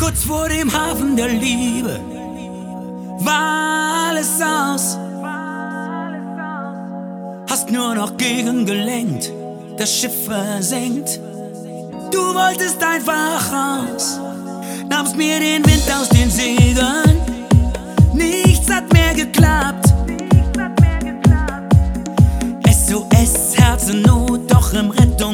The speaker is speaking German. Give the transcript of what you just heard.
Kurz vor dem Hafen der Liebe war alles aus. Hast nur noch gegengelenkt, das Schiff versenkt. Du wolltest einfach raus, nahmst mir den Wind aus den Segeln. Nichts hat mehr geklappt. SOS, Herzennot, doch im Rettung